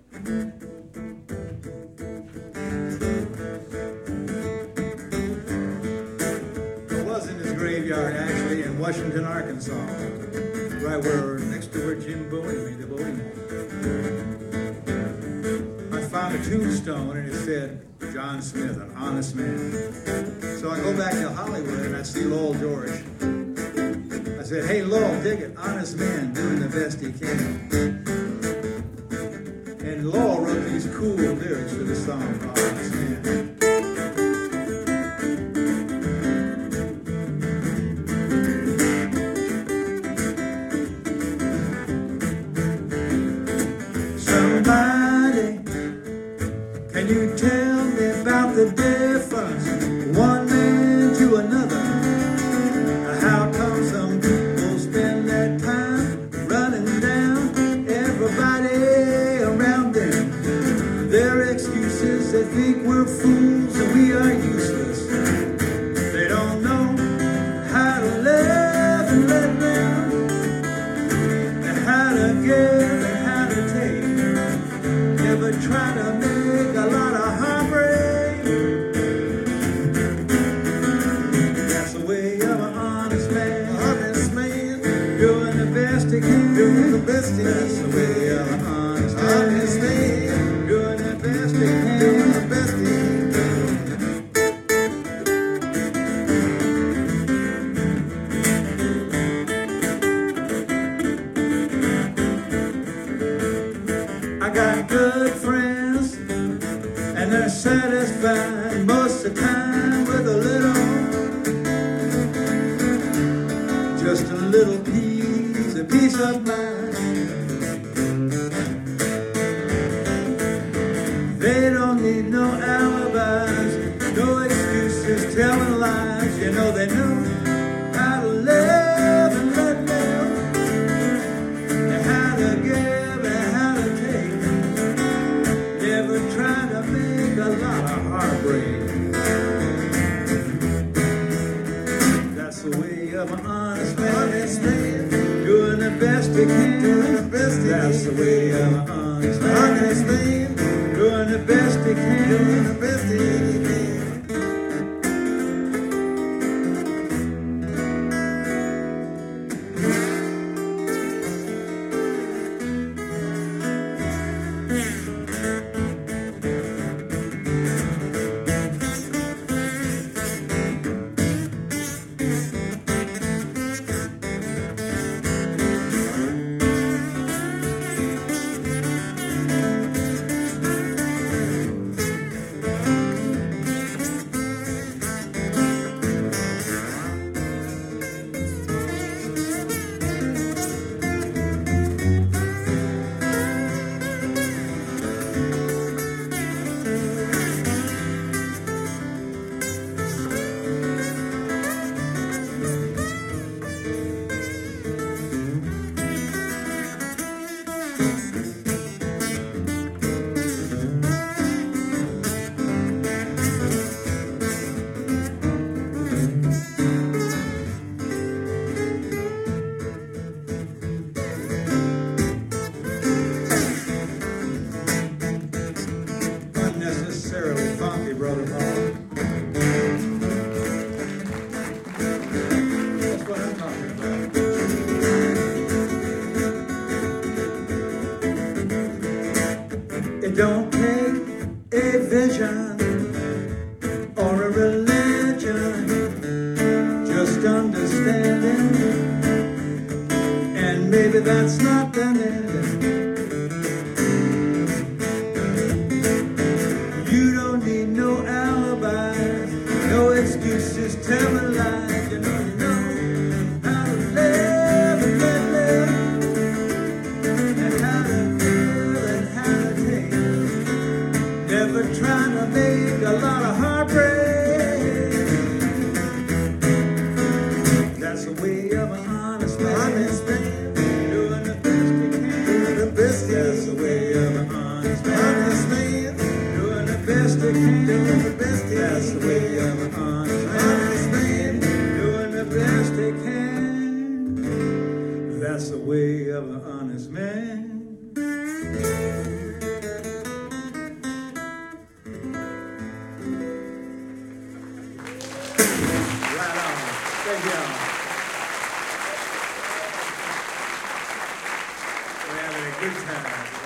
I was in his graveyard, actually, in Washington, Arkansas, right next to where Jim Bowie made the Bowie movie. I found a tombstone, and it said, John Smith, an honest man. So I go back to Hollywood, and I see Lowell George. I said, hey, Lowell, dig it, honest man, doing the best he can. And Lowell wrote these cool lyrics for the song, Honest Man. Somebody, can you tell me about the difference, one man to another? How come some people spend their time running down everybody around them? Their excuses, they think we're fools and we are useless. They don't know how to live and let them, and how to give and how to take. Never try to make a lot of heartbreak. That's the way of an honest man. Honest man, doing the best he can. Doing the best he can. That's the way of an honest man. Honest man, doing the best he can. Doing the best he can. I got good friends, and they're satisfied most of the time with a little, just a little piece, a peace of mind. They don't need no alibis, no excuses, telling lies. You know they know how to live and let live, and how to give and how to take. Never try to make a lot of heartbreak. That's the way of an honest man. Honest man, doing the best he can. Doing the best he can. That's the way of an honest man. Honest man, doing the best he can. Doing the best he can. Unnecessarily funky, Brother Paul. That's what I'm talking about. It don't take a vision or a religion, just understanding, and maybe that's not the ending. You don't need no alibis, no excuses, telling lies. You know how to live and let live, and how to give and how to take. Never trying to make a lot of heartbreak. That's the way of an honest man. Honest man, doing the best he can. Doing the best he can. That's the way of an honest man. Honest man, doing the best he can. Doing the best he can. That's the way of an honest man. Honest man, doing the best he can. That's the way of an honest man. Thank y'all. We're having a good time.